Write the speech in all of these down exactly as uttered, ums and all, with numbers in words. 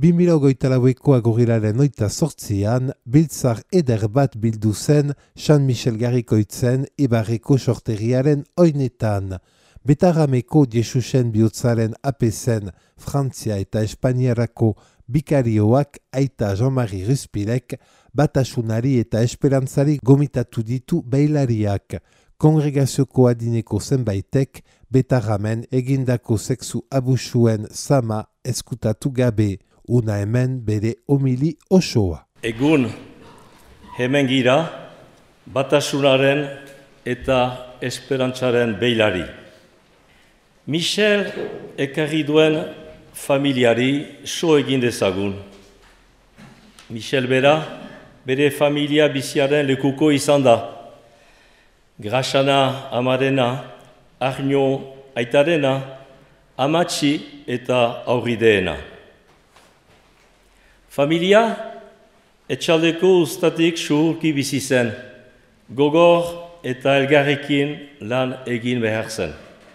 bi mila hogeita laueko agorilaren oita sortzian, biltzar eder bat bildu zen San Michel Garrikoitzen Ibarreko sorteriaren oinetan. Betarameko Jesusen bihotzaren apezen Frantzia eta Espainiarako bikarioak aita Jean-Marie Ruspilek batasunari eta esperantzari gomitatu ditu beilariak. Kongregazioko adineko zenbaitek Betaramen egindako sexu abusuen sama eskutatu gabe. Una hemen bere homili osoa. Egun hemen gira batasunaren eta esperantzaren beilari. Michel ekarri duen familiari so egin dezagun. Michel bera bere familia biziaren lekuko izan da. Graxana amarena, Arno aitarena, amatxi eta aurrideena. Familia etxaldeko ustatik suhurki bizi zen, gogor eta elgarrekin lan egin behar zen.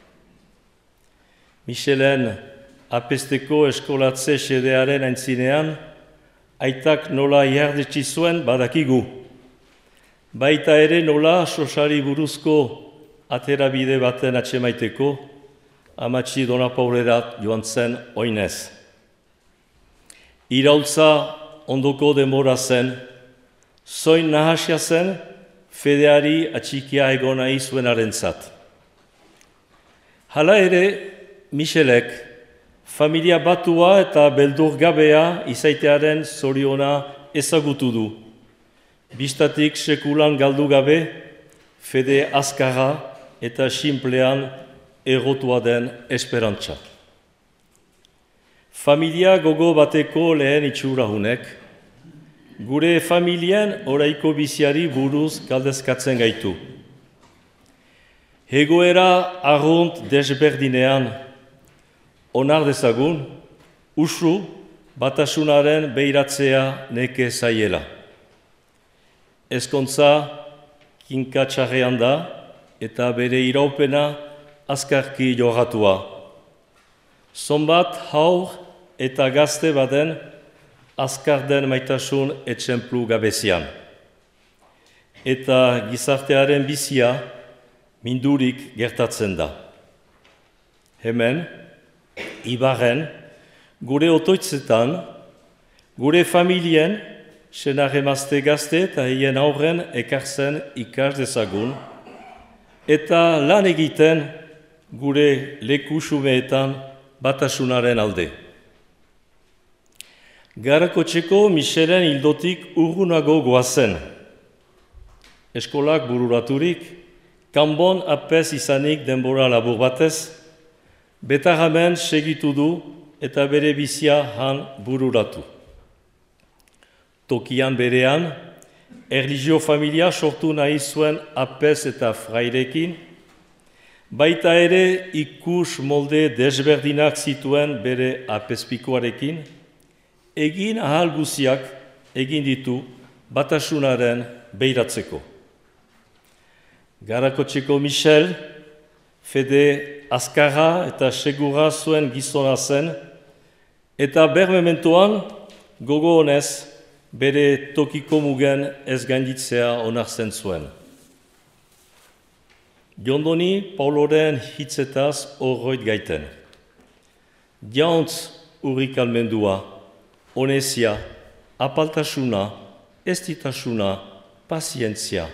Michelen apesteko eskolatze xedearen aintzinean, aitak nola ihardetsi zuen badakigu. Baita ere nola sosari buruzko aterabide baten atsemaiteko, amatxi Dona Paulerat joan zen oinez. Iraultza ondoko denbora zen, zoin nahasia zen, fedeari atxikia egona izuenarentzat. Hala ere, Michelek, familia batua eta beldurgabea izaitearen zoriona ezagutu du. Bistatik sekulan galdu gabe, fede azkarra eta sinplean errotua den esperantza. Familia gogo bateko lehen itxurahunek, gure familien oraiko biziari buruz galdezkatzen gaitu. Egoera arrunt desberdinean, onar dezagun, usu batasunaren beiratzea neke zaiela. Ezkontza kinkatxarrean da eta bere iraupena azkarki jogatua. Zonbat haur eta gazte baden azkar den maitasun etxemplu gabezian. Eta gizartearen bizia mindurik gertatzen da. Hemen, Ibarren, gure otoitzetan, gure familien, senar-emazte gazte eta hien aurren ekartzen ikas dezagun, eta lan egiten gure leku xumeetan batasunaren alde. Garakotxeko Michelen hildotik urgunago goazen. Eskolak bururaturik, kanbon apez izanik denbora labur batez, Betaramen segitu du eta bere bizia han bururatu. Tokian berean, erlijio familia sortu nahi zuen apez eta frairekin, baita ere ikus molde desberdinak zituen bere apezpikoarekin, egin ahal guziak egin ditu batasunaren beiratzeko. Garakotxeko Michel, fede azkarra eta segura zuen gizona zen, eta bermementoan gogo honez bere tokiko mugen ez gainditzea onartzen zuen. Jondoni Pauloren hitzetaz horroit gaiten. Jauntz urrik almendua, onezia, apaltasuna, estitasuna, pazientzia.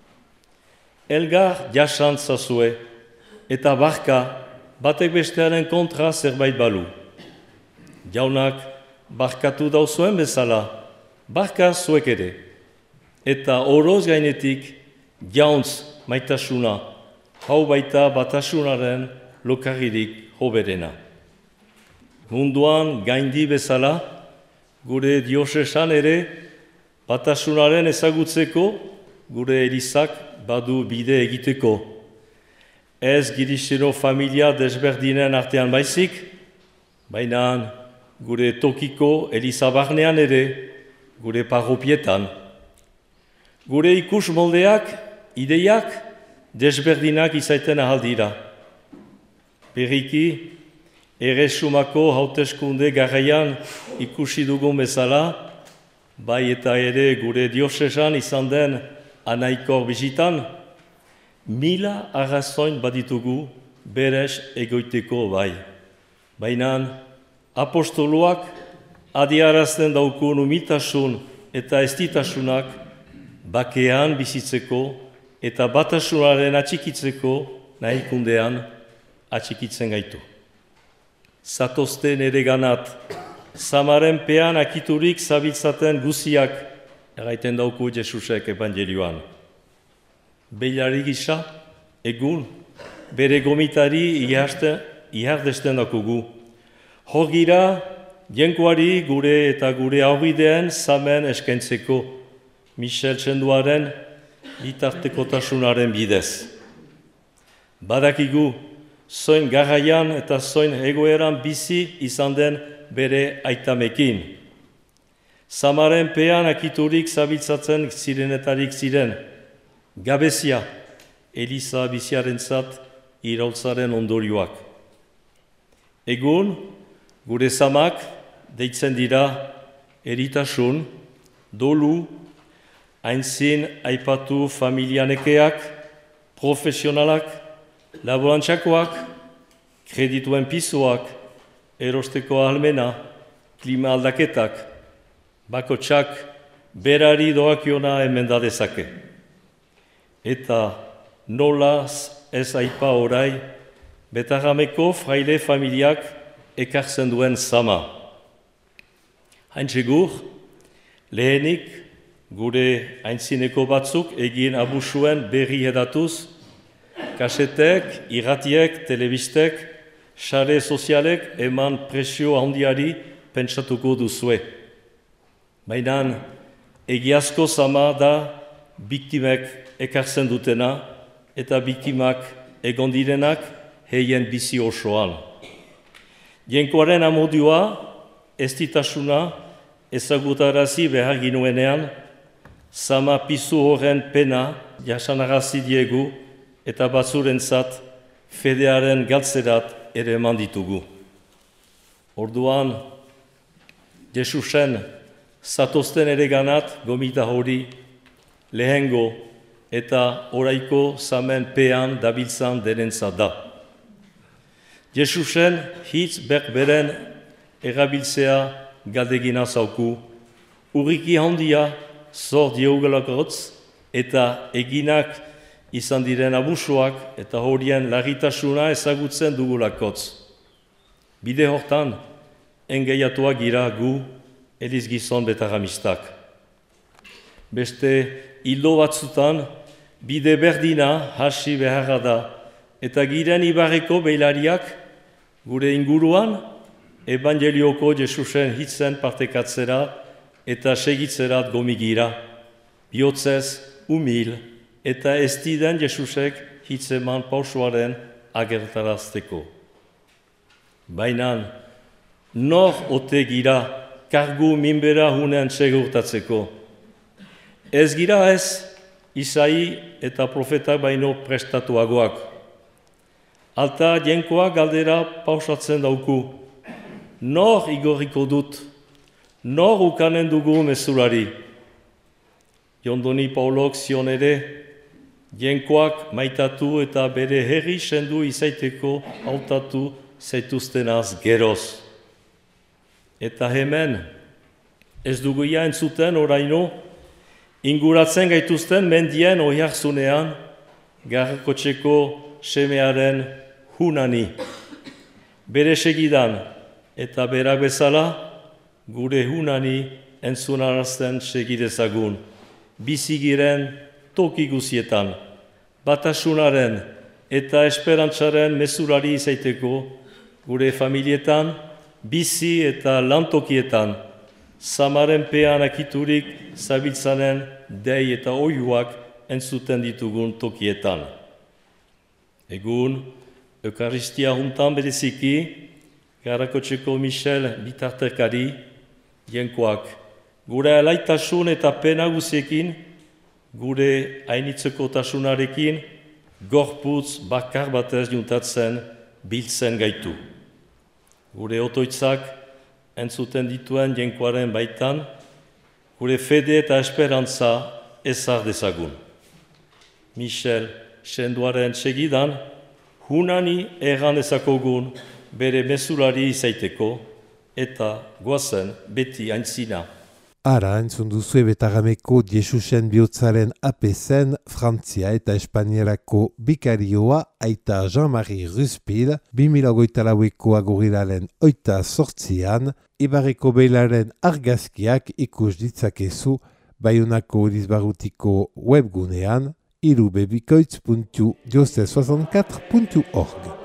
Elgar jasantzazue eta barka batek bestearen kontra zerbait balu. Jaunak barkatu dauzuen bezala, barka zuek ere. Eta oroz gainetik jauntz maitasuna, hau baita batasunaren lokarririk hoberena. Munduan gaindi bezala, gure diosesan ere, batasunaren ezagutzeko, gure elizak badu bide egiteko. Ez giristero familia desberdinen artean baizik, baina gure tokiko elizabarnean ere, gure parropietan. Gure ikus moldeak, ideiak, desberdinak izaiten ahal dira. Berriki, Erresumako hauteskunde garaian ikusi dugun bezala, bai eta ere gure diosesan izan den anaikor bizitan, mila arrazoin baditugu berez egoiteko bai. Baina apostoluak adiarazten daukun umiltasun eta estitasunak bakean bizitzeko eta batasunaren atxikitzeko nahikundean atxikitzen gaitu. Zatozten ere ganat, samaren pean akiturik zabiltzaten guziak erraiten dauku Jesusek evangelioan. Beilari gisa, egun, bere gomitari ihardesten dakugu. Hor gira, jenkoari gure eta gure aurrideen zamen eskaintzeko, Michel Txenduaren bitartekotasunaren bidez. Badakigu, zoin garaian eta zoin egoeran bizi izan den bere aitamekin. Samaren pean akiturik zabiltzatzen zirenetarik ziren, gabezia, Eliza biziarentzat iraultzaren ondorioak. Egun, gure zamak deitzen dira eritasun, dolu, aintzin aipatu familianekeak, profesionalak, laborantzakoak, kredituen pisoak, erosteko ahalmena, klima aldaketak, bakotsak berari doakiona emendadezake. Eta nola ez aipa orai, Betarrameko fraile familiak ekartzen duen zama. Hain segur, lehenik gure aintzineko batzuk egin abusuen berri edatuz, kasetek, irratiek, telebistek, sare sozialek eman presio handiari pentsatuko duzue. Baina egiazko zama da biktimek ekartzen dutena eta biktimak egon direnak heien bizi osoan. Jenkoaren amodioa, estitasuna ezagutarazi behar ginuenean, zama pizu horren pena jasanarazi diegu eta batzurentzat fedearen galtzerat ere eman ditugu. Orduan, Jesusen zatozten ere ganat gomita hori lehengo eta oraiko zamen pean dabiltzan denentzat da. Jesusen hitz berberen erabiltzea galdegina zauku, urriki handia zor diogelakotz eta eginak izan diren abusuak eta horien larritasuna ezagutzen dugulakotz. Bide hortan, engaiatuak gira gu Eliz Gizon Betarramistak. Beste hildo batzutan, bide berdina hasi beharra da, eta giren ibarreko beilariak gure inguruan Evangelioko Jesusen hitzen partekatzera eta segitzerat gomigira, bihotzez, umil, eta ez diden Jesusek hitzeman pausoaren agertarazteko. Baina, nor ote gira kargu minbera hunen segurtatzeko. Ez gira ez, Isai eta profetak baino prestatuagoak. Alta jenkoa galdera pausatzen dauku. Nor igorriko dut, nor ukanen dugu mezulari. Jondoni Paulok zion ere, jenkoak maitatu eta bere herri sendu izaiteko hautatu zaituztenaz geroz. Eta hemen, ez dugu ia entzuten oraino, inguratzen gaituzten mendien oiharzunean, Garrakotxeko semearen hunani. Bere segidan eta berak bezala, gure hunani entzunarazten segidezagun. Bizigiren toki guzietan, batasunaren eta esperantzaren mezulari izaiteko, gure familietan, bizi eta lantokietan, zamaren pean akiturik zabiltzanen dei eta oiuak entzuten ditugun tokietan. Egun, Eukaristia juntan bereziki, Garrakotxeko Michel bitartekari, jenkoak, gure alaitasun eta pena guziekin, gure ainitzekotasunarekin, gorputz bakar batez juntatzen biltzen gaitu. gure otoitzak entzuten dituen jenkoaren baitan, gure fede eta esperantza ezar dezagun. Michel senduaren segidan, hunani erran dezakogun bere mezulari izaiteko eta goazen beti aintzina. Ara, entzun duzue Betarameko Jesusen bihotzaren apezen Frantzia eta Espainierako bikarioa aita Jean-Marie Ruspil, bi mila hogeita laueko agurilaren oita sortzian, Ibarreko Beilaren argazkiak ikus ditzakezu Baionako Urizbarrutiko webgunean irubebikoitz puntu diocese soixante-quatre puntu org.